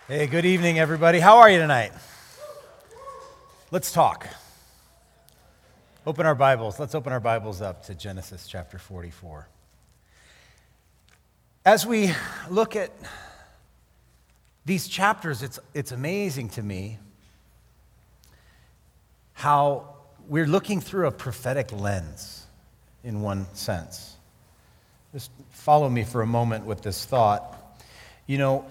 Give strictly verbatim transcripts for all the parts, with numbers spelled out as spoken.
Hey, good evening, everybody. How are you tonight? Let's talk. Open our Bibles. Let's open our Bibles up to Genesis chapter forty-four. As we look at these chapters, it's, it's amazing to me how we're looking through a prophetic lens in one sense. Just follow me for a moment with this thought. You know,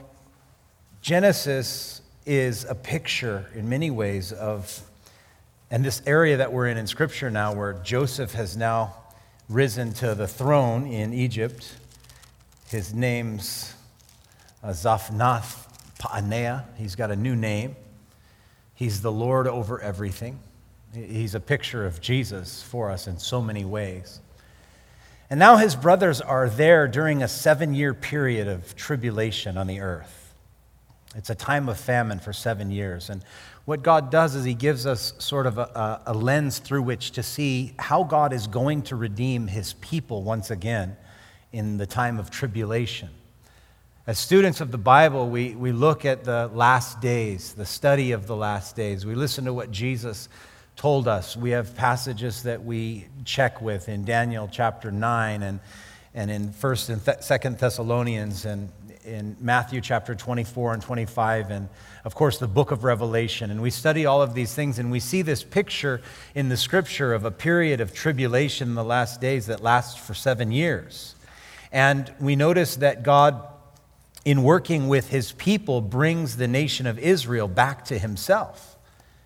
Genesis is a picture in many ways of, and this area that we're in in Scripture now, where Joseph has now risen to the throne in Egypt. His name's uh, Zaphnath Paaneah. He's got a new name. He's the Lord over everything. He's a picture of Jesus for us in so many ways. And now his brothers are there during a seven-year period of tribulation on the earth. It's a time of famine for seven years. And what God does is he gives us sort of a, a lens through which to see how God is going to redeem his people once again in the time of tribulation. As students of the Bible, we, we look at the last days, the study of the last days. We listen to what Jesus told us. We have passages that we check with in Daniel chapter nine and, and in First and Th- Second Thessalonians and in Matthew chapter twenty-four and twenty-five, and of course the book of Revelation. And we study all of these things, and we see this picture in the Scripture of a period of tribulation in the last days that lasts for seven years. And we notice that God, in working with his people, brings the nation of Israel back to himself.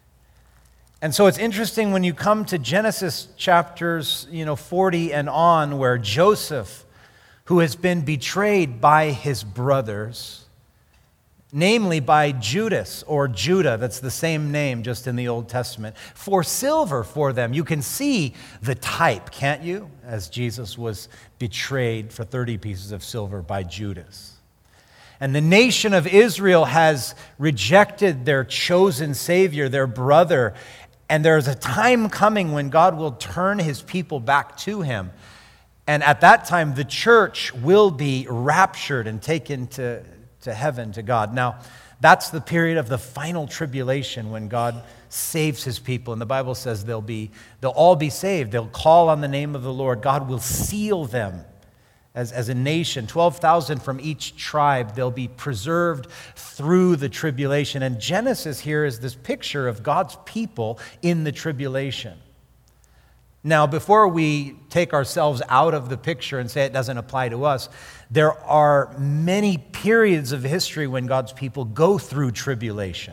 And so it's interesting when you come to Genesis chapters, you know, forty and on, where Joseph, who has been betrayed by his brothers, namely by Judas or Judah, that's the same name just in the Old Testament, for silver for them. You can see the type, can't you? As Jesus was betrayed for thirty pieces of silver by Judas. And the nation of Israel has rejected their chosen Savior, their brother, and there's a time coming when God will turn his people back to him. And at that time, the church will be raptured and taken to, to heaven, to God. Now, that's the period of the final tribulation when God saves his people. And the Bible says they'll be, they'll all be saved. They'll call on the name of the Lord. God will seal them as, as a nation. twelve thousand from each tribe. They'll be preserved through the tribulation. And Genesis here is this picture of God's people in the tribulation. Now, before we take ourselves out of the picture and say it doesn't apply to us, there are many periods of history when God's people go through tribulation.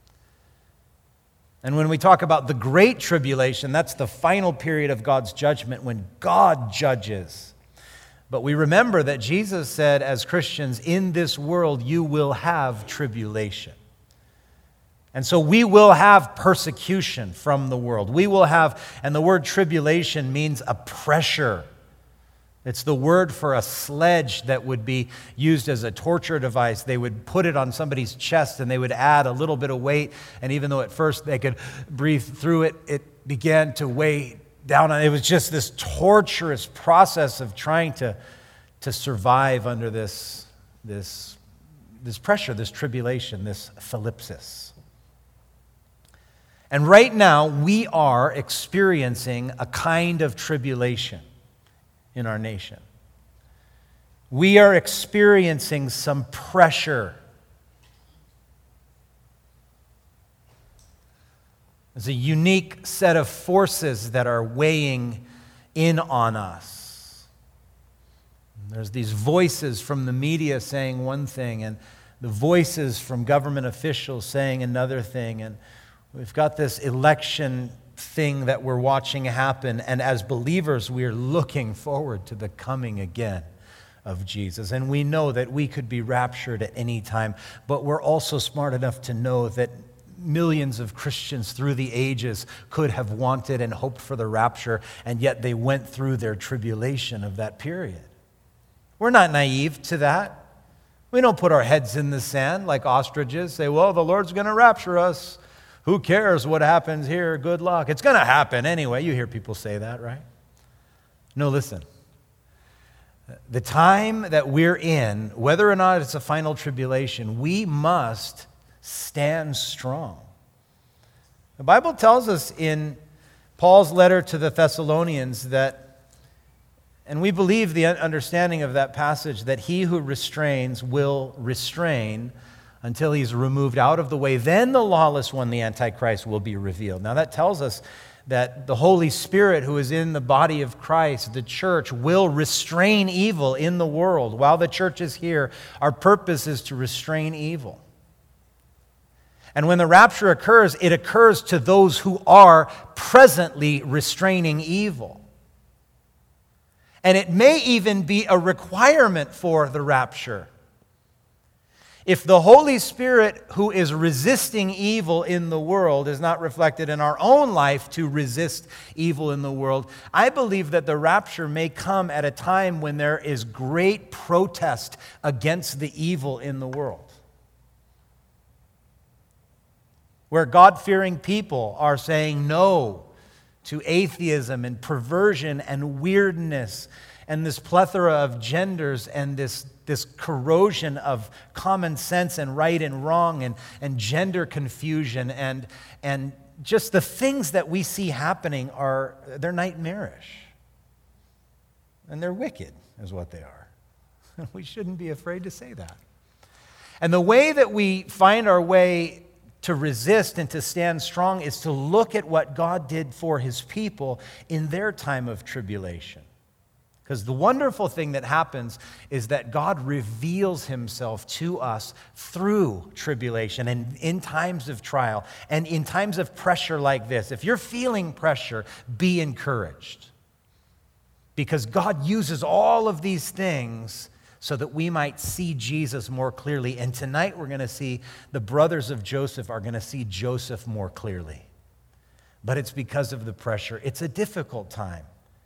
And when we talk about the Great Tribulation, that's the final period of God's judgment when God judges. But we remember that Jesus said, as Christians, in this world you will have tribulation. And so we will have persecution from the world. We will have, and the word tribulation means a pressure. It's the word for a sledge that would be used as a torture device. They would put it on somebody's chest and they would add a little bit of weight. And even though at first they could breathe through it, it began to weigh down on it. It was just this torturous process of trying to, to survive under this, this, this pressure, this tribulation, this thalipsis. And right now, we are experiencing a kind of tribulation in our nation. We are experiencing some pressure. There's a unique set of forces that are weighing in on us. There's these voices from the media saying one thing, and the voices from government officials saying another thing, and we've got this election thing that we're watching happen, and as believers, we're looking forward to the coming again of Jesus. And we know that we could be raptured at any time, but we're also smart enough to know that millions of Christians through the ages could have wanted and hoped for the rapture, and yet they went through their tribulation of that period. We're not naive to that. We don't put our heads in the sand like ostriches, say, well, the Lord's going to rapture us. Who cares what happens here? Good luck. It's going to happen anyway. You hear people say that, right? No, listen. The time that we're in, whether or not it's a final tribulation, we must stand strong. The Bible tells us in Paul's letter to the Thessalonians that, and we believe the understanding of that passage, that he who restrains will restrain until he's removed out of the way. Then the lawless one, the Antichrist, will be revealed. Now that tells us that the Holy Spirit, who is in the body of Christ, the church, will restrain evil in the world. While the church is here, our purpose is to restrain evil. And when the rapture occurs, it occurs to those who are presently restraining evil. And it may even be a requirement for the rapture. If the Holy Spirit, who is resisting evil in the world, is not reflected in our own life to resist evil in the world, I believe that the rapture may come at a time when there is great protest against the evil in the world. Where God-fearing people are saying no to atheism and perversion and weirdness and this plethora of genders and this, this corrosion of common sense and right and wrong and, and gender confusion and, and just the things that we see happening are, they're nightmarish. And they're wicked, is what they are. We shouldn't be afraid to say that. And the way that we find our way to resist and to stand strong is to look at what God did for his people in their time of tribulation. Because the wonderful thing that happens is that God reveals himself to us through tribulation and in times of trial and in times of pressure like this. If you're feeling pressure, be encouraged. Because God uses all of these things so that we might see Jesus more clearly. And tonight we're going to see the brothers of Joseph are going to see Joseph more clearly. But it's because of the pressure. It's a difficult time.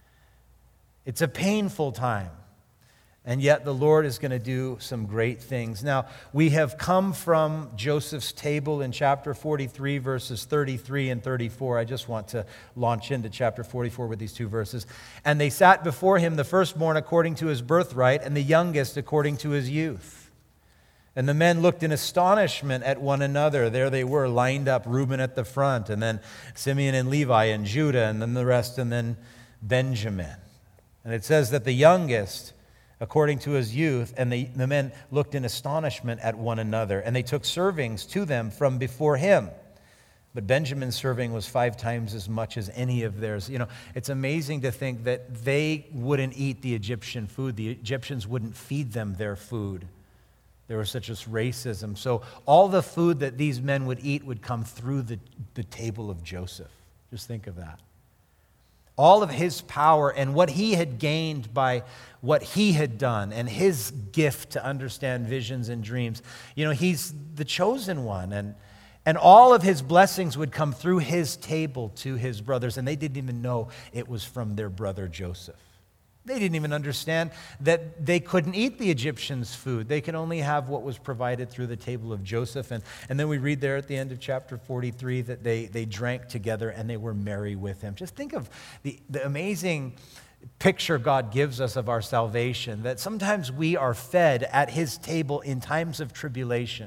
It's a painful time. And yet the Lord is going to do some great things. Now, we have come from Joseph's table in chapter forty-three, verses thirty-three and thirty-four. I just want to launch into chapter forty-four with these two verses. And they sat before him, the firstborn according to his birthright, and the youngest according to his youth. And the men looked in astonishment at one another. There they were, lined up, Reuben at the front, and then Simeon and Levi and Judah, and then the rest, and then Benjamin. And it says that the youngest, according to his youth, and the, the men looked in astonishment at one another, and they took servings to them from before him. But Benjamin's serving was five times as much as any of theirs. You know, it's amazing to think that they wouldn't eat the Egyptian food. The Egyptians wouldn't feed them their food. There was such as racism. So all the food that these men would eat would come through the, the table of Joseph. Just think of that. All of his power and what he had gained by what he had done and his gift to understand visions and dreams. You know, he's the chosen one. And, and all of his blessings would come through his table to his brothers. And they didn't even know it was from their brother Joseph. They didn't even understand that they couldn't eat the Egyptians' food. They could only have what was provided through the table of Joseph. And, and then we read there at the end of chapter forty-three that they, they drank together and they were merry with him. Just think of the, the amazing picture God gives us of our salvation, that sometimes we are fed at his table in times of tribulation.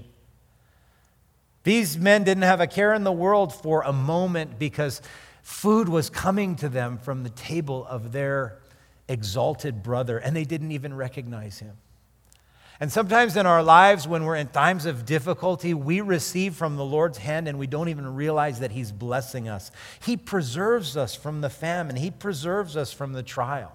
These men didn't have a care in the world for a moment because food was coming to them from the table of their exalted brother, and they didn't even recognize him. And sometimes in our lives, when we're in times of difficulty, we receive from the Lord's hand and we don't even realize that he's blessing us. He preserves us from the famine. He preserves us from the trial.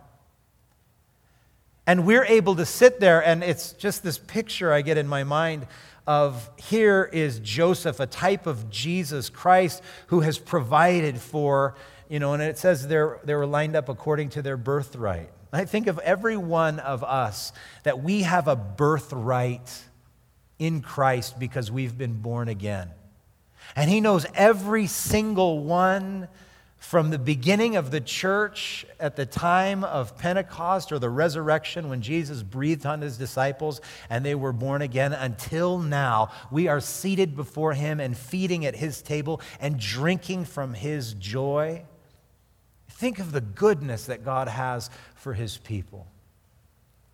And we're able to sit there, and it's just this picture I get in my mind of here is Joseph, a type of Jesus Christ who has provided for, you know, and it says they're, they were lined up according to their birthright. I think of every one of us that we have a birthright in Christ because we've been born again. And he knows every single one from the beginning of the church at the time of Pentecost or the resurrection when Jesus breathed on his disciples and they were born again until now. We are seated before him and feeding at his table and drinking from his joy. Think of the goodness that God has for his people.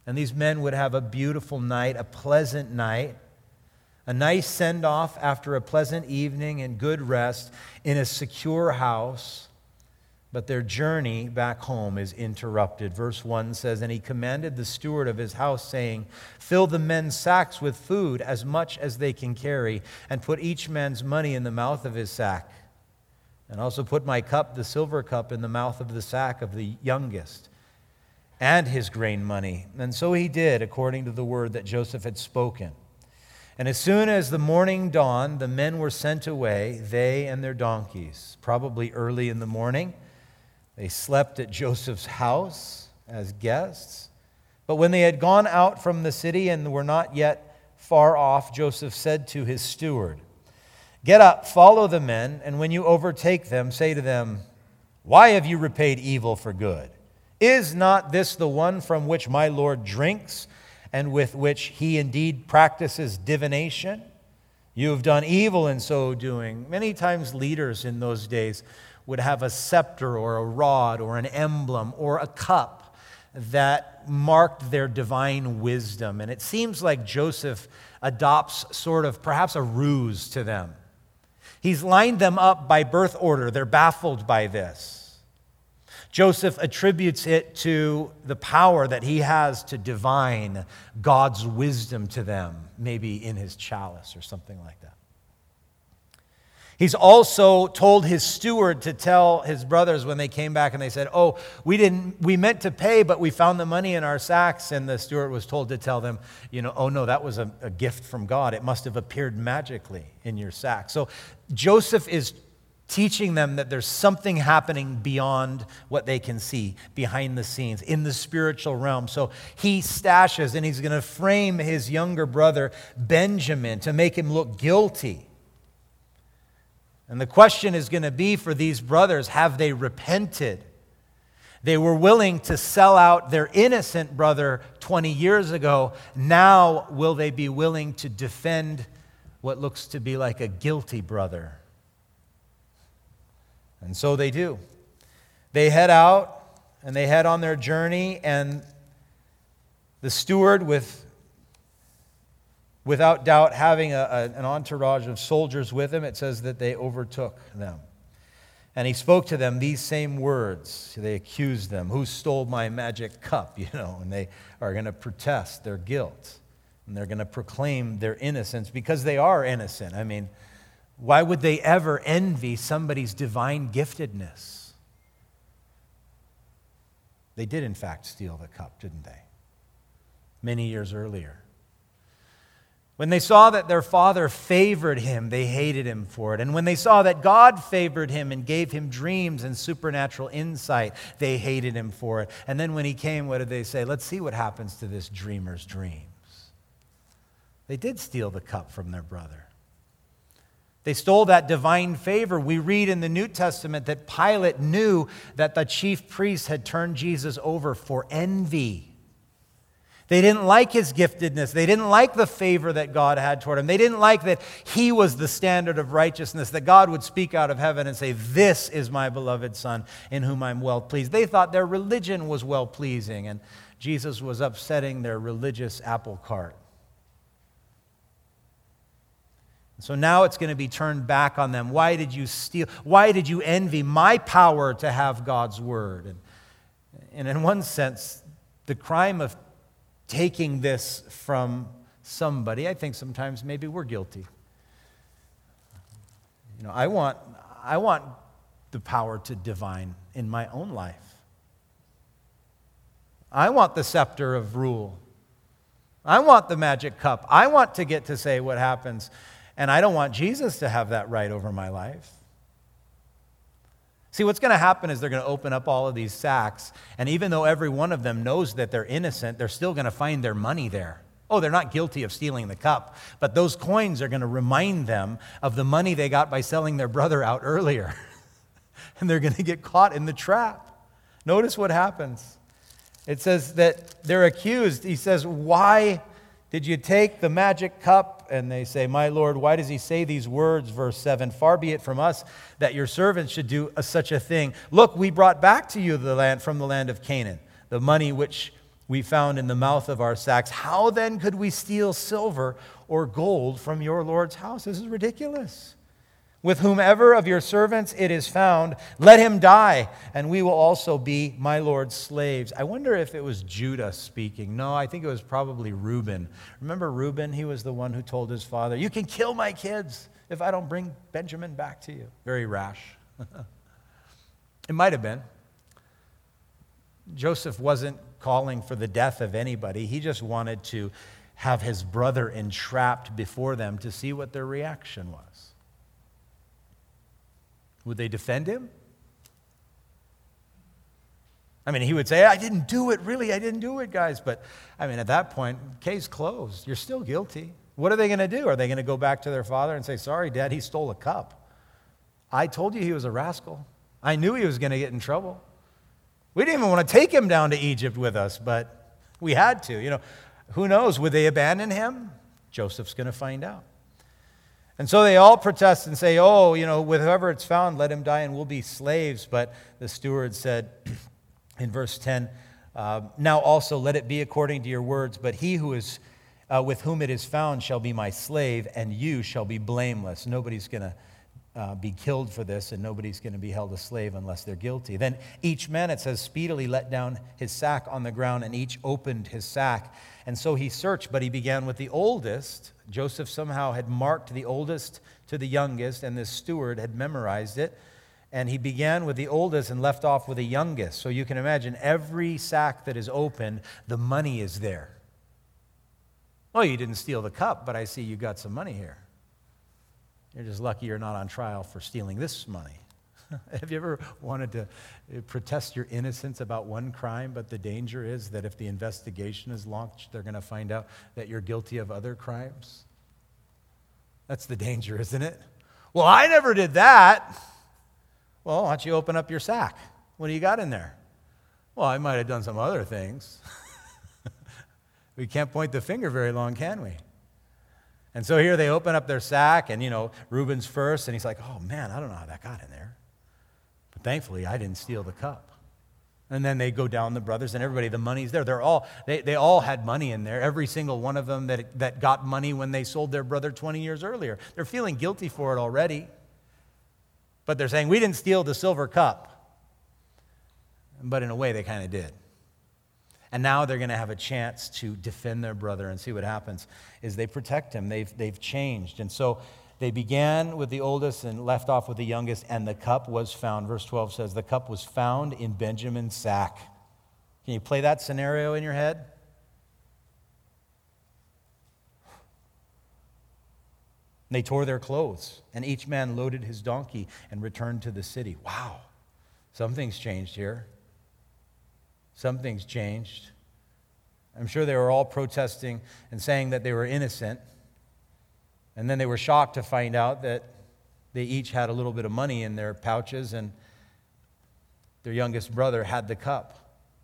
And these men would have a beautiful night, a pleasant night, a nice send-off after a pleasant evening and good rest in a secure house. But their journey back home is interrupted. Verse one says, "And he commanded the steward of his house, saying, 'Fill the men's sacks with food, as much as they can carry, and put each man's money in the mouth of his sack. And also put my cup, the silver cup, in the mouth of the sack of the youngest, and his grain money.' And so he did, according to the word that Joseph had spoken. And as soon as the morning dawned, the men were sent away, they and their donkeys. Probably early in the morning, they slept at Joseph's house as guests. But when they had gone out from the city and were not yet far off, Joseph said to his steward, 'Get up, follow the men, and when you overtake them, say to them, "Why have you repaid evil for good? Is not this the one from which my Lord drinks, and with which he indeed practices divination? You have done evil in so doing.'" Many times leaders in those days would have a scepter or a rod or an emblem or a cup that marked their divine wisdom. And it seems like Joseph adopts sort of perhaps a ruse to them. He's lined them up by birth order. They're baffled by this. Joseph attributes it to the power that he has to divine God's wisdom to them, maybe in his chalice or something like that. He's also told his steward to tell his brothers when they came back and they said, "Oh, we didn't, we meant to pay, but we found the money in our sacks." And the steward was told to tell them, you know, "Oh no, that was a, a gift from God. It must have appeared magically in your sack." So Joseph is teaching them that there's something happening beyond what they can see, behind the scenes, in the spiritual realm. So he stashes, and he's going to frame his younger brother, Benjamin, to make him look guilty. And the question is going to be for these brothers, have they repented? They were willing to sell out their innocent brother twenty years ago. Now, will they be willing to defend what looks to be like a guilty brother? And so they do. They head out, and they head on their journey, and the steward, with, without doubt, having a, a, an entourage of soldiers with him, it says that they overtook them. And he spoke to them these same words. They accused them, "Who stole my magic cup?" You know, and they are going to protest their guilt, and they're going to proclaim their innocence because they are innocent. I mean, why would they ever envy somebody's divine giftedness? They did, in fact, steal the cup, didn't they? Many years earlier. When they saw that their father favored him, they hated him for it. And when they saw that God favored him and gave him dreams and supernatural insight, they hated him for it. And then when he came, what did they say? "Let's see what happens to this dreamer's dreams." They did steal the cup from their brother. They stole that divine favor. We read in the New Testament that Pilate knew that the chief priests had turned Jesus over for envy. They didn't like his giftedness. They didn't like the favor that God had toward him. They didn't like that he was the standard of righteousness, that God would speak out of heaven and say, "This is my beloved Son in whom I'm well pleased." They thought their religion was well pleasing, and Jesus was upsetting their religious apple cart. So now it's going to be turned back on them. Why did you steal? Why did you envy my power to have God's word? And, and in one sense, the crime of taking this from somebody, I think sometimes maybe we're guilty. You know, I want, I want the power to divine in my own life. I want the scepter of rule. I want the magic cup. I want to get to say what happens. And I don't want Jesus to have that right over my life. See, what's going to happen is they're going to open up all of these sacks, and even though every one of them knows that they're innocent, they're still going to find their money there. Oh, they're not guilty of stealing the cup, but those coins are going to remind them of the money they got by selling their brother out earlier. And they're going to get caught in the trap. Notice what happens. It says that they're accused. He says, "Why did you take the magic cup?" And they say, "My Lord, why does he say these words?" Verse seven, "Far be it from us that your servants should do a, such a thing. Look, we brought back to you the land from the land of Canaan, the money which we found in the mouth of our sacks. How then could we steal silver or gold from your Lord's house? This is ridiculous. With whomever of your servants it is found, let him die, and we will also be my Lord's slaves. I wonder if it was Judah speaking. No, I think it was probably Reuben. Remember Reuben? He was the one who told his father, you can kill my kids if I don't bring Benjamin back to you. Very rash. It might have been. Joseph wasn't calling for the death of anybody. He just wanted to have his brother entrapped before them to see what their reaction was. Would they defend him? I mean, he would say, I didn't do it, really, I didn't do it, guys. But, I mean, at that point, case closed. You're still guilty. What are they going to do? Are they going to go back to their father and say, sorry, Dad, he stole a cup. I told you he was a rascal. I knew he was going to get in trouble. We didn't even want to take him down to Egypt with us, but we had to. You know, who knows? Would they abandon him? Joseph's going to find out. And so they all protest and say, oh, you know, with whoever it's found, let him die and we'll be slaves. But the steward said in verse ten, uh, now also let it be according to your words, but he who is uh, with whom it is found shall be my slave, and you shall be blameless. Nobody's going to uh, be killed for this, and nobody's going to be held a slave unless they're guilty. Then each man, it says, speedily let down his sack on the ground, and each opened his sack. And so he searched, but he began with the oldest. Joseph somehow had marked the oldest to the youngest, and this steward had memorized it. And he began with the oldest and left off with the youngest. So you can imagine every sack that is open, the money is there. Oh, you didn't steal the cup, but I see you got some money here. You're just lucky you're not on trial for stealing this money. Have you ever wanted to protest your innocence about one crime, but the danger is that if the investigation is launched, they're going to find out that you're guilty of other crimes? That's the danger, isn't it? Well, I never did that. Well, why don't you open up your sack? What do you got in there? Well, I might have done some other things. We can't point the finger very long, can we? And so here they open up their sack, and, you know, Reuben's first, and he's like, oh, man, I don't know how that got in there. But thankfully, I didn't steal the cup. And then they go down, the brothers, and everybody, the money's there. They're all, they, they all had money in there, every single one of them that, that got money when they sold their brother twenty years earlier. They're feeling guilty for it already. But they're saying, we didn't steal the silver cup. But in a way, they kind of did. And now they're going to have a chance to defend their brother and see what happens is they protect him. They've, they've changed. And so they began with the oldest and left off with the youngest, and the cup was found. Verse twelve says, the cup was found in Benjamin's sack. Can you play that scenario in your head? They tore their clothes, and each man loaded his donkey and returned to the city. Wow, something's changed here. Something's changed. I'm sure they were all protesting and saying that they were innocent. And then they were shocked to find out that they each had a little bit of money in their pouches, and their youngest brother had the cup.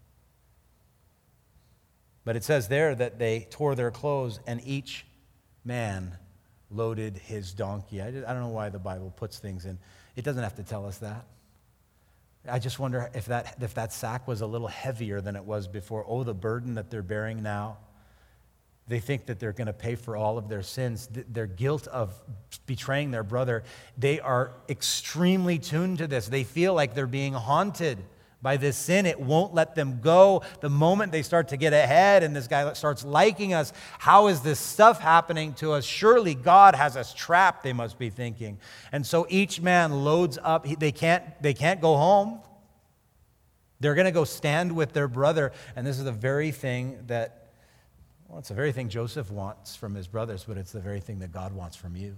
But it says there that they tore their clothes, and each man loaded his donkey. I, just, I don't know why the Bible puts things in. It doesn't have to tell us that. I just wonder if that if that sack was a little heavier than it was before. Oh, the burden that they're bearing now. They think that they're going to pay for all of their sins. Their guilt of betraying their brother, they are extremely tuned to this. They feel like they're being haunted by this sin. It won't let them go. The moment they start to get ahead and this guy starts liking us, how is this stuff happening to us? Surely God has us trapped, they must be thinking. And so each man loads up. They can't, they can't go home. They're going to go stand with their brother. And this is the very thing that, well, it's the very thing Joseph wants from his brothers, but it's the very thing that God wants from you.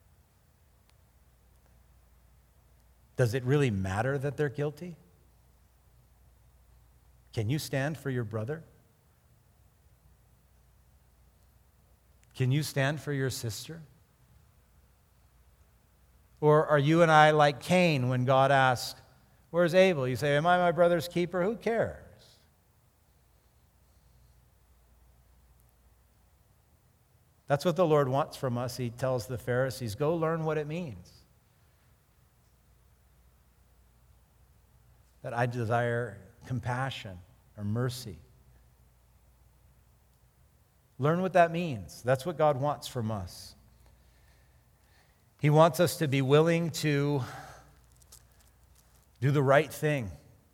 Does it really matter that they're guilty? Can you stand for your brother? Can you stand for your sister? Or are you and I like Cain when God asks, where's Abel? You say, am I my brother's keeper? Who cares? That's what the Lord wants from us. He tells the Pharisees, go learn what it means. That I desire compassion or mercy Learn what that means. That's what God wants from us. He wants us to be willing to do the right thing.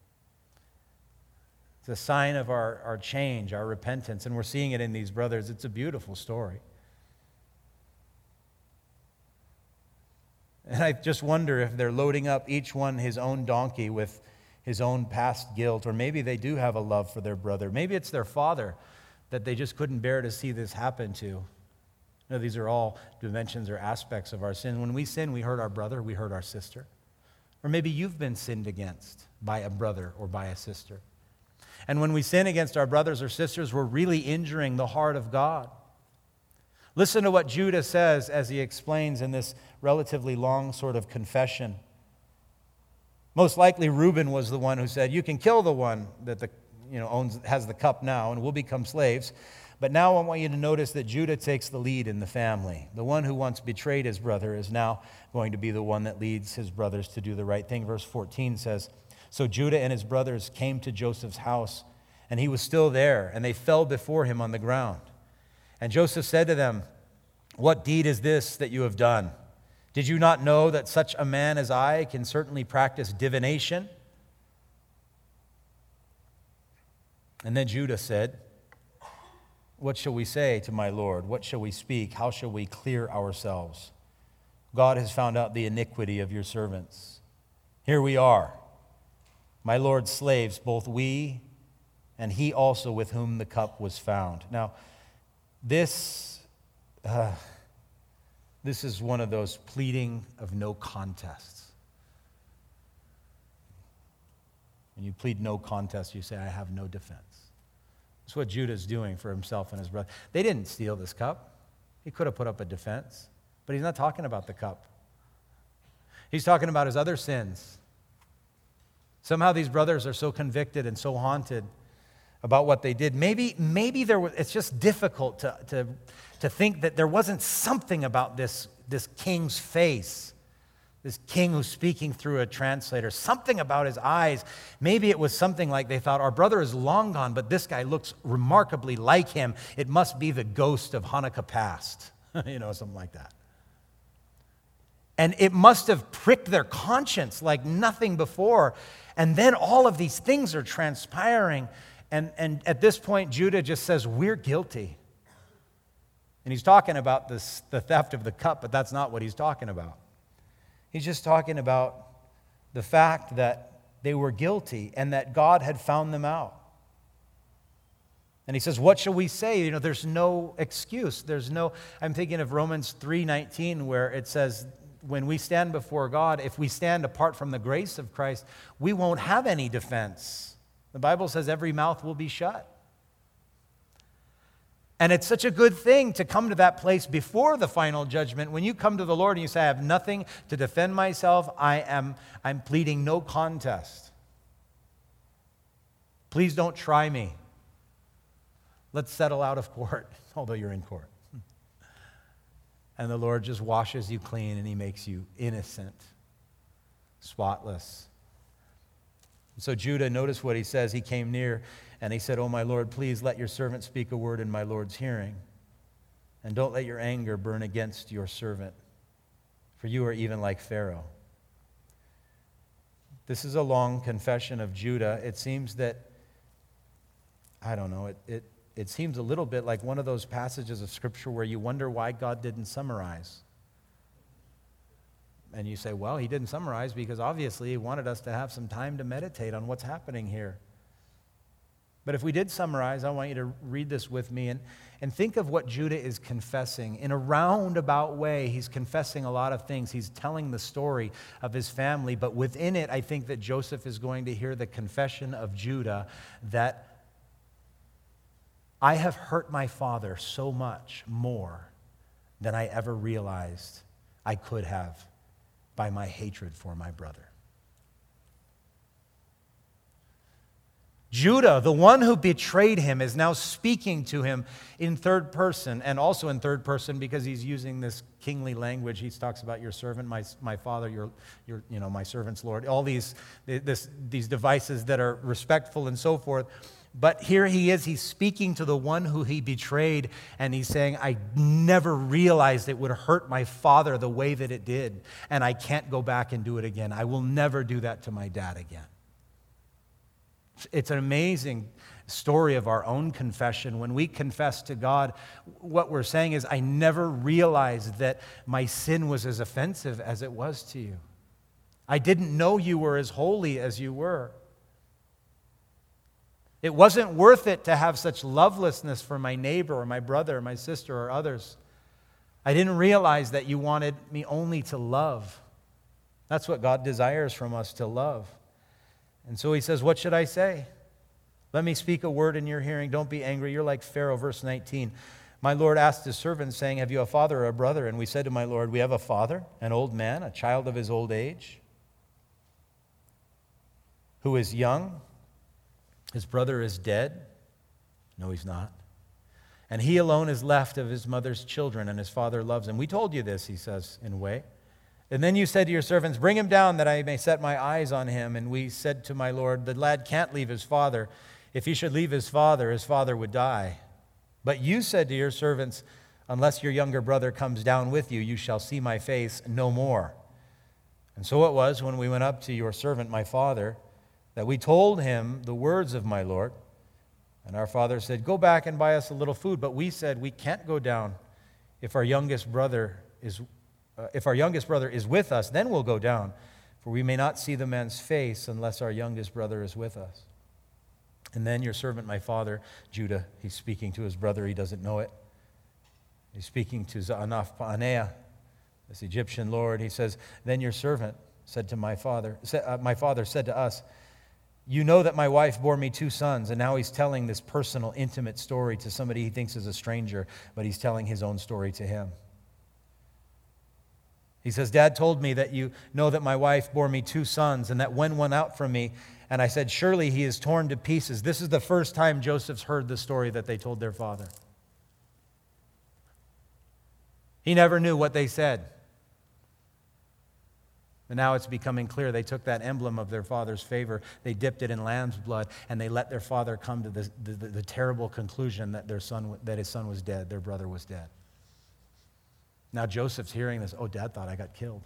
It's a sign of our, our change, our repentance, and we're seeing it in these brothers. It's a beautiful story. And I just wonder if they're loading up each one his own donkey with his own past guilt, or maybe they do have a love for their brother. Maybe it's their father that they just couldn't bear to see this happen to. No, these are all dimensions or aspects of our sin. When we sin, we hurt our brother, we hurt our sister. Or maybe you've been sinned against by a brother or by a sister. And when we sin against our brothers or sisters, we're really injuring the heart of God. Listen to what Judah says as he explains in this relatively long sort of confession. Most likely Reuben was the one who said, you can kill the one that the, you know, owns, has the cup now, and we'll become slaves. But now I want you to notice that Judah takes the lead in the family. The one who once betrayed his brother is now going to be the one that leads his brothers to do the right thing. Verse fourteen says, so Judah and his brothers came to Joseph's house, and he was still there, and they fell before him on the ground. And Joseph said to them, what deed is this that you have done? Did you not know that such a man as I can certainly practice divination? And then Judah said, what shall we say to my Lord? What shall we speak? How shall we clear ourselves? God has found out the iniquity of your servants. Here we are, my Lord's slaves, both we and he also with whom the cup was found. Now, this, uh, this is one of those pleading of no contests. When you plead no contest, you say, I have no defense. That's what Judah's doing for himself and his brother. They didn't steal this cup. He could have put up a defense, but he's not talking about the cup. He's talking about his other sins. Somehow these brothers are so convicted and so haunted about what they did. Maybe, maybe there was, it's just difficult to, to, to think that there wasn't something about this, this king's face, this king who's speaking through a translator, something about his eyes. Maybe it was something like they thought, our brother is long gone, but this guy looks remarkably like him. It must be the ghost of Hanukkah past, you know, something like that. And it must have pricked their conscience like nothing before. And then all of these things are transpiring. And, and at this point, Judah just says, we're guilty. And he's talking about this, the theft of the cup, but that's not what he's talking about. He's just talking about the fact that they were guilty and that God had found them out. And he says, what shall we say? You know, there's no excuse. There's no, I'm thinking of Romans three nineteen, where it says, when we stand before God, if we stand apart from the grace of Christ, we won't have any defense. The Bible says every mouth will be shut. And it's such a good thing to come to that place before the final judgment. When you come to the Lord and you say, I have nothing to defend myself, I am I'm pleading no contest. Please don't try me. Let's settle out of court, although you're in court. And the Lord just washes you clean and he makes you innocent, spotless. So Judah, notice what he says. He came near and he said, oh, my Lord, please let your servant speak a word in my Lord's hearing. And don't let your anger burn against your servant, for you are even like Pharaoh. This is a long confession of Judah. It seems that, I don't know, it, it, it seems a little bit like one of those passages of Scripture where you wonder why God didn't summarize. And you say, well, he didn't summarize because obviously he wanted us to have some time to meditate on what's happening here. But if we did summarize, I want you to read this with me and, and think of what Judah is confessing. In a roundabout way, he's confessing a lot of things. He's telling the story of his family, but within it, I think that Joseph is going to hear the confession of Judah that I have hurt my father so much more than I ever realized I could have by my hatred for my brother. Judah, the one who betrayed him, is now speaking to him in third person, and also in third person because he's using this kingly language. He talks about your servant, my, my father, your, your, you know, my servant's Lord, all these, this, these devices that are respectful and so forth. But here he is, he's speaking to the one who he betrayed, and he's saying, I never realized it would hurt my father the way that it did, and I can't go back and do it again. I will never do that to my dad again. It's an amazing story of our own confession. When we confess to God, what we're saying is, I never realized that my sin was as offensive as it was to you. I didn't know you were as holy as you were. It wasn't worth it to have such lovelessness for my neighbor or my brother or my sister or others. I didn't realize that you wanted me only to love. That's what God desires from us, to love. And so he says, what should I say? Let me speak a word in your hearing. Don't be angry. You're like Pharaoh. Verse nineteen. My Lord asked his servants, saying, have you a father or a brother? And we said to my Lord, we have a father, an old man, a child of his old age, who is young. His brother is dead. No, he's not. And he alone is left of his mother's children, and his father loves him. We told you this, he says, in a way. And then you said to your servants, bring him down that I may set my eyes on him. And we said to my Lord, the lad can't leave his father. If he should leave his father, his father would die. But you said to your servants, unless your younger brother comes down with you, you shall see my face no more. And so it was when we went up to your servant, my father, that we told him the words of my Lord. And our father said, go back and buy us a little food. But we said, we can't go down. If our youngest brother is, uh, if our youngest brother is with us, then we'll go down. For we may not see the man's face unless our youngest brother is with us. And then your servant, my father, Judah, he's speaking to his brother. He doesn't know it. He's speaking to Zaanaph-Paaneah, this Egyptian lord. He says, then your servant said to my father, uh, my father said to us, you know that my wife bore me two sons. And now he's telling this personal, intimate story to somebody he thinks is a stranger, but he's telling his own story to him. He says, Dad told me that you know that my wife bore me two sons, and that one went out from me. And I said, surely he is torn to pieces. This is the first time Joseph's heard the story that they told their father. He never knew what they said. And now it's becoming clear. They took that emblem of their father's favor, they dipped it in lamb's blood, and they let their father come to the, the, the terrible conclusion that their son, that his son was dead, their brother was dead. Now Joseph's hearing this. Oh, Dad thought I got killed.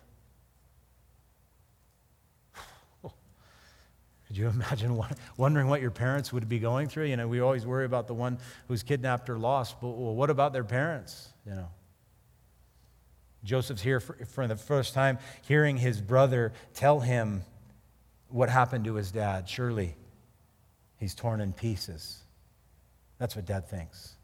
Could you imagine wondering what your parents would be going through? You know, we always worry about the one who's kidnapped or lost, but well, what about their parents? You know. Joseph's here for, for the first time, hearing his brother tell him what happened to his dad. Surely he's torn in pieces. That's what Dad thinks.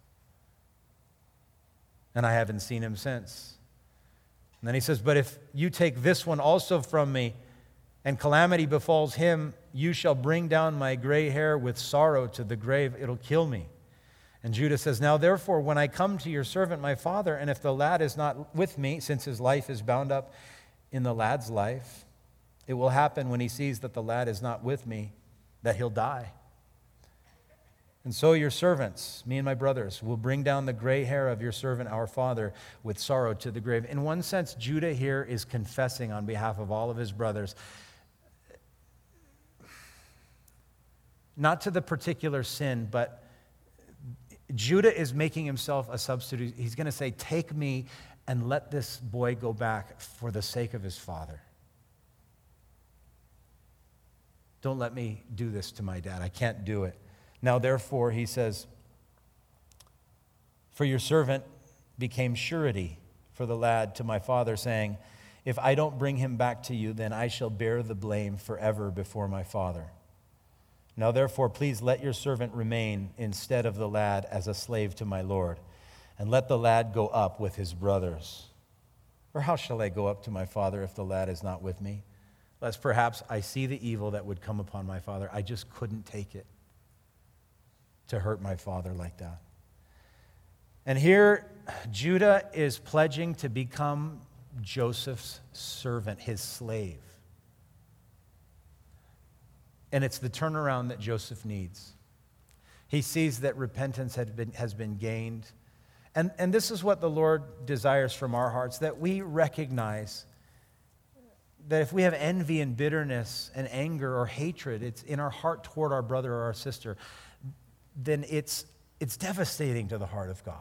And I haven't seen him since. And then he says, but if you take this one also from me, and calamity befalls him, you shall bring down my gray hair with sorrow to the grave. It'll kill me. And Judah says, now therefore, when I come to your servant, my father, and if the lad is not with me, since his life is bound up in the lad's life, it will happen when he sees that the lad is not with me, that he'll die. And so your servants, me and my brothers, will bring down the gray hair of your servant, our father, with sorrow to the grave. In one sense, Judah here is confessing on behalf of all of his brothers, not to the particular sin, but Judah is making himself a substitute. He's going to say, take me and let this boy go back for the sake of his father. Don't let me do this to my dad. I can't do it. Now, therefore, he says, for your servant became surety for the lad to my father, saying, if I don't bring him back to you, then I shall bear the blame forever before my father. Now, therefore, please let your servant remain instead of the lad as a slave to my Lord, and let the lad go up with his brothers. For how shall I go up to my father if the lad is not with me? Lest perhaps I see the evil that would come upon my father. I just couldn't take it to hurt my father like that. And here, Judah is pledging to become Joseph's servant, his slave. And it's the turnaround that Joseph needs. He sees that repentance had been, has been gained. And, and this is what the Lord desires from our hearts, that we recognize that if we have envy and bitterness and anger or hatred, it's in our heart toward our brother or our sister. then it's, it's devastating to the heart of God.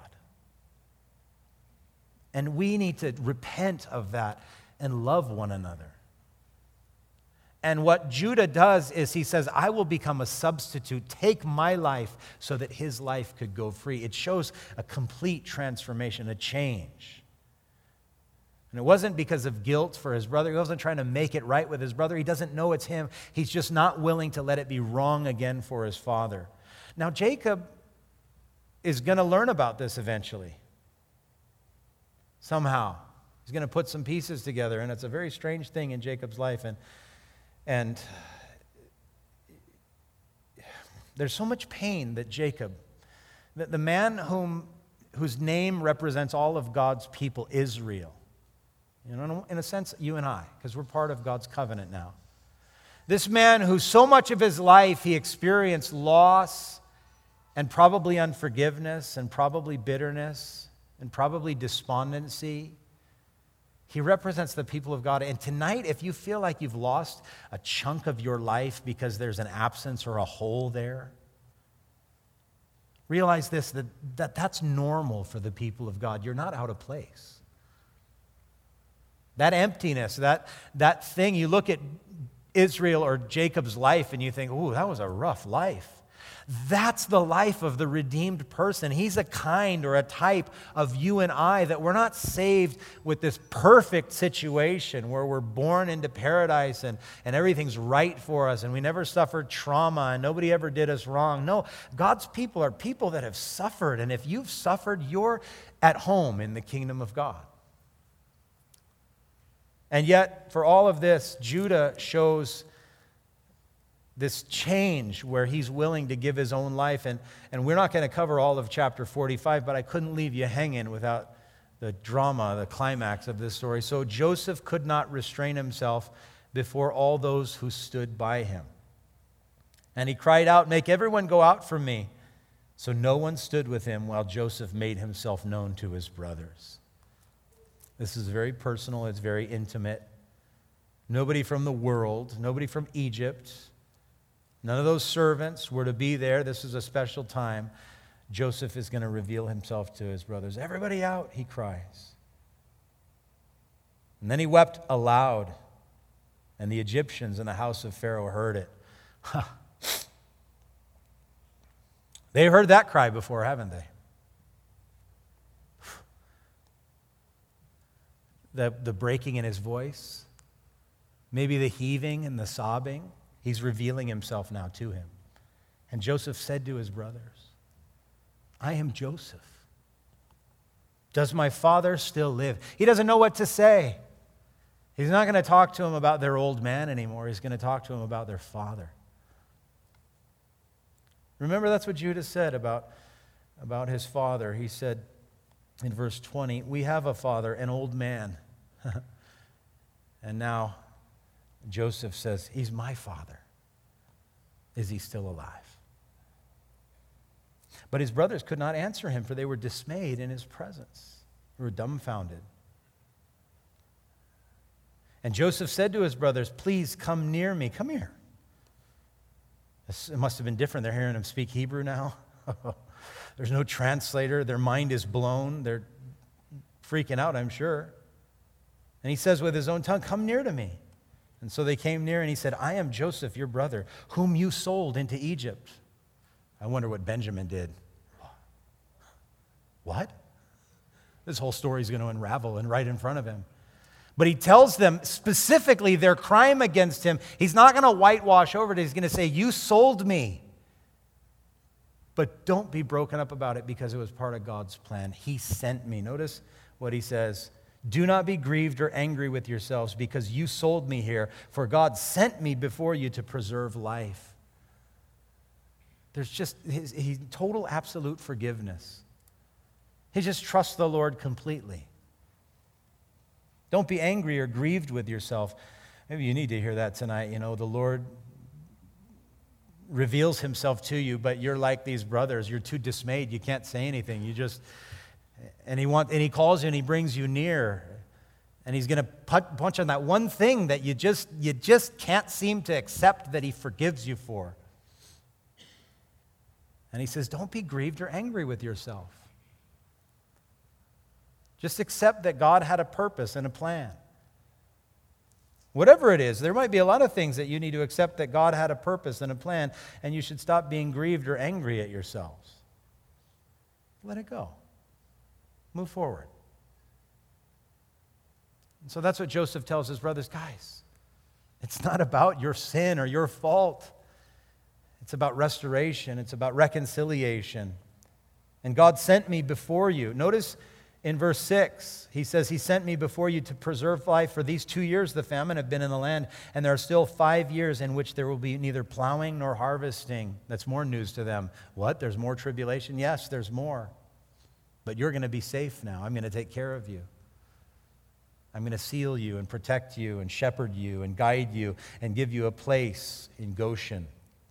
And we need to repent of that and love one another. And what Judah does is he says, I will become a substitute, take my life so that his life could go free. It shows a complete transformation, a change. And it wasn't because of guilt for his brother. He wasn't trying to make it right with his brother. He doesn't know it's him. He's just not willing to let it be wrong again for his father. Now, Jacob is going to learn about this eventually. Somehow. He's going to put some pieces together, and it's a very strange thing in Jacob's life. And And there's so much pain that Jacob, that the man whom, whose name represents all of God's people, Israel, you know, in a sense, you and I, because we're part of God's covenant now. This man who so much of his life he experienced loss and probably unforgiveness and probably bitterness and probably despondency. He represents the people of God. And tonight, if you feel like you've lost a chunk of your life because there's an absence or a hole there, realize this, that, that that's normal for the people of God. You're not out of place. That emptiness, that, that thing, you look at Israel or Jacob's life and you think, ooh, that was a rough life. That's the life of the redeemed person. He's a kind or a type of you and I, that we're not saved with this perfect situation where we're born into paradise and, and everything's right for us and we never suffered trauma and nobody ever did us wrong. No, God's people are people that have suffered, and if you've suffered, you're at home in the kingdom of God. And yet, for all of this, Judah shows this change where he's willing to give his own life. And, and we're not going to cover all of chapter forty-five, but I couldn't leave you hanging without the drama, the climax of this story. So Joseph could not restrain himself before all those who stood by him. And he cried out, "Make everyone go out from me." So no one stood with him while Joseph made himself known to his brothers. This is very personal. It's very intimate. Nobody from the world, nobody from Egypt, none of those servants were to be there. This is a special time. Joseph is going to reveal himself to his brothers. "Everybody out," he cries. And then he wept aloud, and the Egyptians in the house of Pharaoh heard it. They've heard that cry before, haven't they? The, the breaking in his voice, maybe the heaving and the sobbing. He's revealing himself now to him. And Joseph said to his brothers, "I am Joseph. Does my father still live?" He doesn't know what to say. He's not going to talk to him about their old man anymore. He's going to talk to him about their father. Remember, that's what Judah said about, about his father. He said in verse twenty, "We have a father, an old man." And now Joseph says, "He's my father. Is he still alive?" But his brothers could not answer him, for they were dismayed in his presence. They were dumbfounded. And Joseph said to his brothers, "Please come near me." Come here. It must have been different. They're hearing him speak Hebrew now. There's no translator. Their mind is blown. They're freaking out, I'm sure. And he says with his own tongue, "Come near to me." And so they came near, and he said, "I am Joseph, your brother, whom you sold into Egypt." I wonder what Benjamin did. What? This whole story is going to unravel and right in front of him. But he tells them specifically their crime against him. He's not going to whitewash over it. He's going to say, "You sold me." But don't be broken up about it, because it was part of God's plan. He sent me. Notice what he says. "Do not be grieved or angry with yourselves, because you sold me here, for God sent me before you to preserve life." There's just his, his total absolute forgiveness. He just trusts the Lord completely. Don't be angry or grieved with yourself. Maybe you need to hear that tonight. You know, the Lord reveals himself to you, but you're like these brothers. You're too dismayed. You can't say anything. You just, and he want, and he calls you and he brings you near. And he's going to punch on that one thing that you just, you just can't seem to accept that he forgives you for. And he says, don't be grieved or angry with yourself. Just accept that God had a purpose and a plan. Whatever it is, there might be a lot of things that you need to accept that God had a purpose and a plan, and you should stop being grieved or angry at yourselves. Let it go. Move forward. And so that's what Joseph tells his brothers. Guys, it's not about your sin or your fault. It's about restoration. It's about reconciliation. And God sent me before you. Notice in verse six, he says, he sent me before you to preserve life. For these two years the famine have been in the land, and there are still five years in which there will be neither plowing nor harvesting. That's more news to them. What? There's more tribulation? Yes, there's more. But you're going to be safe now. I'm going to take care of you. I'm going to seal you and protect you and shepherd you and guide you and give you a place in Goshen.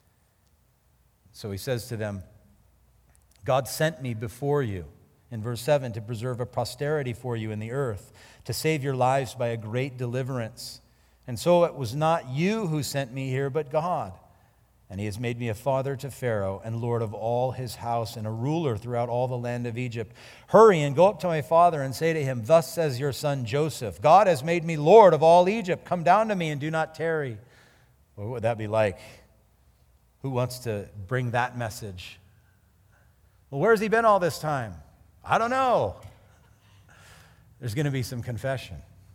So he says to them, God sent me before you, in verse seven, to preserve a posterity for you in the earth, to save your lives by a great deliverance. And so it was not you who sent me here, but God. And he has made me a father to Pharaoh and lord of all his house and a ruler throughout all the land of Egypt. Hurry and go up to my father and say to him, thus says your son Joseph, God has made me lord of all Egypt. Come down to me and do not tarry. What would that be like? Who wants to bring that message? Well, where's he been all this time? I don't know. There's going to be some confession.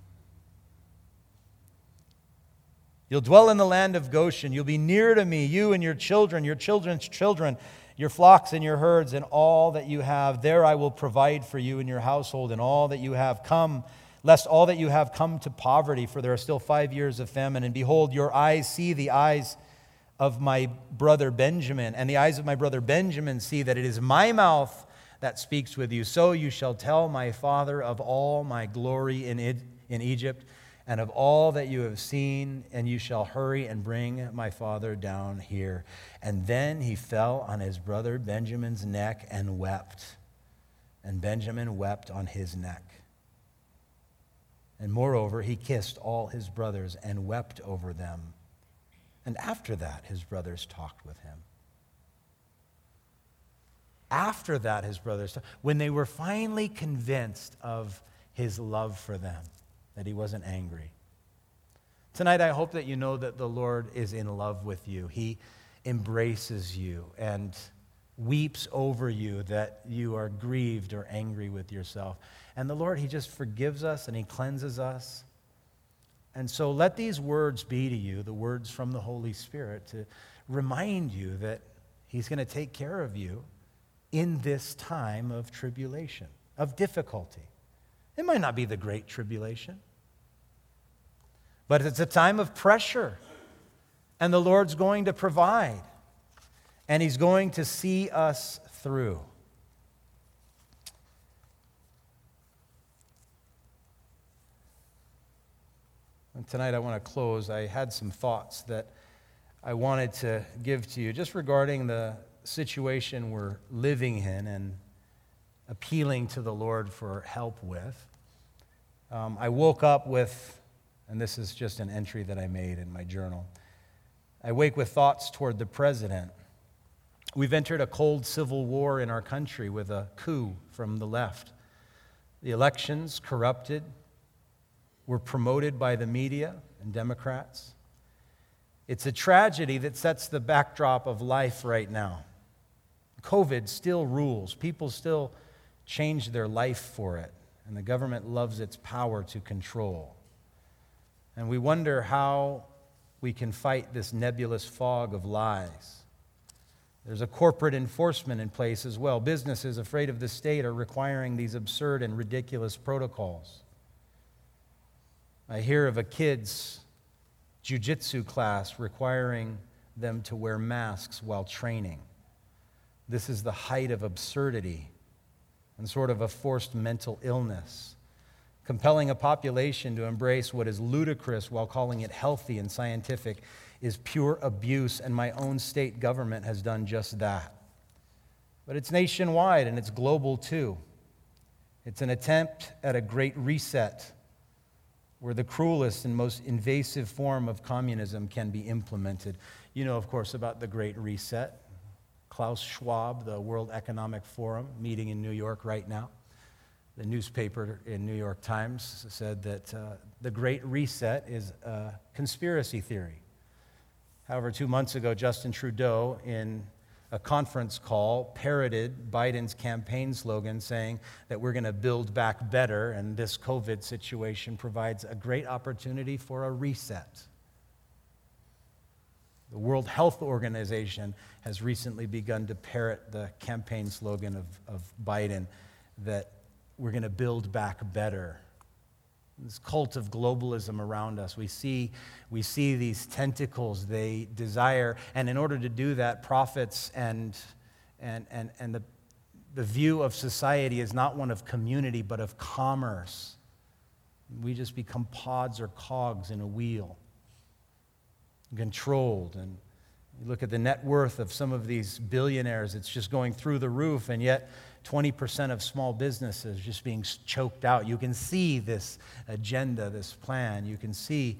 You'll dwell in the land of Goshen. You'll be near to me, you and your children, your children's children, your flocks and your herds, and all that you have. There I will provide for you and your household and all that you have. Come, lest all that you have come to poverty, for there are still five years of famine. And behold, your eyes see the eyes of my brother Benjamin, and the eyes of my brother Benjamin see that it is my mouth that speaks with you. So you shall tell my father of all my glory in it, in Egypt, and of all that you have seen, and you shall hurry and bring my father down here. And then he fell on his brother Benjamin's neck and wept. And Benjamin wept on his neck. And moreover, he kissed all his brothers and wept over them. And after that, his brothers talked with him. After that, his brothers, when they were finally convinced of his love for them, that he wasn't angry. Tonight, I hope that you know that the Lord is in love with you. He embraces you and weeps over you that you are grieved or angry with yourself. And the Lord, he just forgives us and he cleanses us. And so let these words be to you, the words from the Holy Spirit, to remind you that he's going to take care of you in this time of tribulation, of difficulty. It might not be the great tribulation, but it's a time of pressure, and the Lord's going to provide, and he's going to see us through. And tonight I want to close. I had some thoughts that I wanted to give to you just regarding the situation we're living in and appealing to the Lord for help with. Um, I woke up with, and this is just an entry that I made in my journal, I wake with thoughts toward the president. We've entered a cold civil war in our country with a coup from the left. The elections corrupted, were promoted by the media and Democrats. It's a tragedy that sets the backdrop of life right now. COVID still rules. People still change their life for it, and the government loves its power to control. And we wonder how we can fight this nebulous fog of lies. There's a corporate enforcement in place as well. Businesses afraid of the state are requiring these absurd and ridiculous protocols. I hear of a kid's jiu-jitsu class requiring them to wear masks while training. This is the height of absurdity and sort of a forced mental illness, compelling a population to embrace what is ludicrous while calling it healthy and scientific is pure abuse, and my own state government has done just that. But it's nationwide and it's global too. It's an attempt at a great reset where the cruelest and most invasive form of communism can be implemented. You know, of course, about the Great Reset. Klaus Schwab, the World Economic Forum, meeting in New York right now. The newspaper in New York Times said that uh, the Great Reset is a conspiracy theory. However, two months ago, Justin Trudeau, in a conference call, parroted Biden's campaign slogan saying that we're going to build back better, and this COVID situation provides a great opportunity for a reset. The World Health Organization has recently begun to parrot the campaign slogan of, of Biden that we're going to build back better. This cult of globalism around us. We see, we see these tentacles they desire, and in order to do that, profits and, and, and, and the, the view of society is not one of community, but of commerce. We just become pods or cogs in a wheel, controlled. And you look at the net worth of some of these billionaires, it's just going through the roof, and yet twenty percent of small businesses just being choked out. You can see this agenda, this plan. You can see.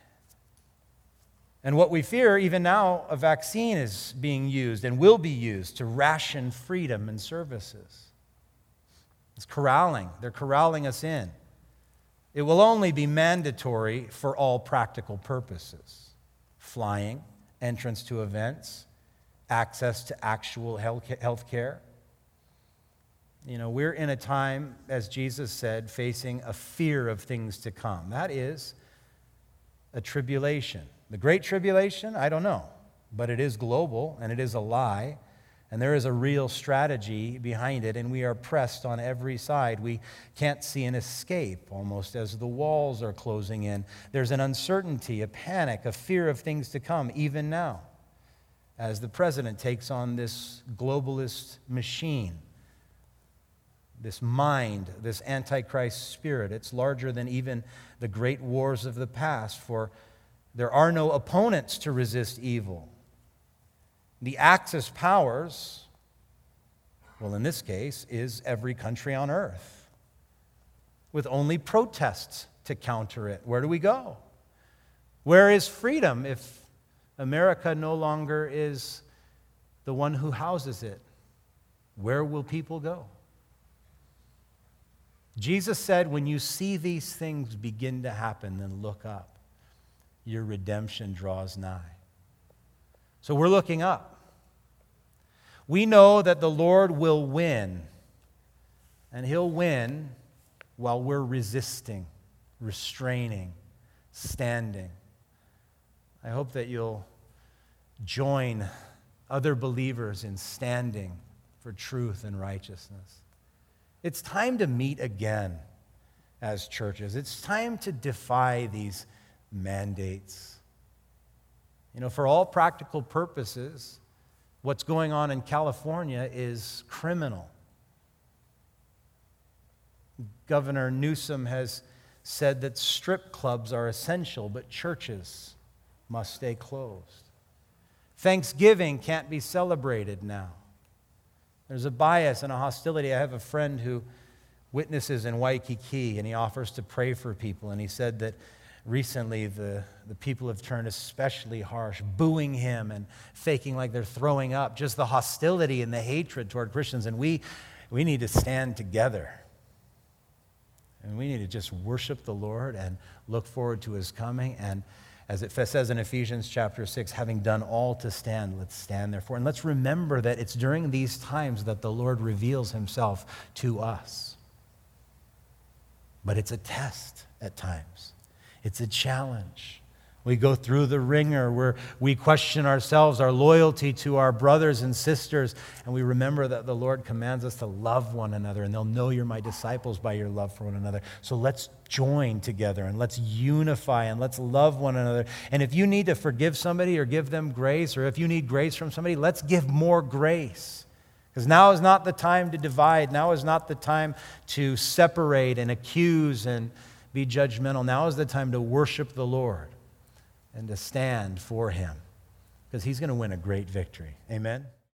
And what we fear, even now, a vaccine is being used and will be used to ration freedom and services. It's corralling. They're corralling us in. It will only be mandatory for all practical purposes. Flying, entrance to events, access to actual health care. You know, we're in a time, as Jesus said, facing a fear of things to come. That is a tribulation. The Great Tribulation, I don't know, but it is global and it is a lie, and there is a real strategy behind it, and we are pressed on every side. We can't see an escape almost as the walls are closing in. There's an uncertainty, a panic, a fear of things to come, even now, as the president takes on this globalist machine. This mind, this Antichrist spirit, it's larger than even the great wars of the past, for there are no opponents to resist evil. The Axis powers, well, in this case, is every country on earth, with only protests to counter it. Where do we go? Where is freedom if America no longer is the one who houses it? Where will people go? Jesus said, when you see these things begin to happen, then look up. Your redemption draws nigh. So we're looking up. We know that the Lord will win, and He'll win while we're resisting, restraining, standing. I hope that you'll join other believers in standing for truth and righteousness. It's time to meet again as churches. It's time to defy these mandates. You know, for all practical purposes, what's going on in California is criminal. Governor Newsom has said that strip clubs are essential, but churches must stay closed. Thanksgiving can't be celebrated now. There's a bias and a hostility. I have a friend who witnesses in Waikiki, and he offers to pray for people. And he said that recently the, the people have turned especially harsh, booing him and faking like they're throwing up. Just the hostility and the hatred toward Christians. And we, we need to stand together. And we need to just worship the Lord and look forward to His coming. And as it says in Ephesians chapter six, having done all to stand, let's stand therefore. And let's remember that it's during these times that the Lord reveals Himself to us. But it's a test at times. It's a challenge. We go through the ringer where we question ourselves, our loyalty to our brothers and sisters, and we remember that the Lord commands us to love one another, and they'll know you're my disciples by your love for one another. So let's join together, and let's unify, and let's love one another. And if you need to forgive somebody or give them grace, or if you need grace from somebody, let's give more grace. Because now is not the time to divide. Now is not the time to separate and accuse and be judgmental. Now is the time to worship the Lord and to stand for Him, because He's going to win a great victory. Amen?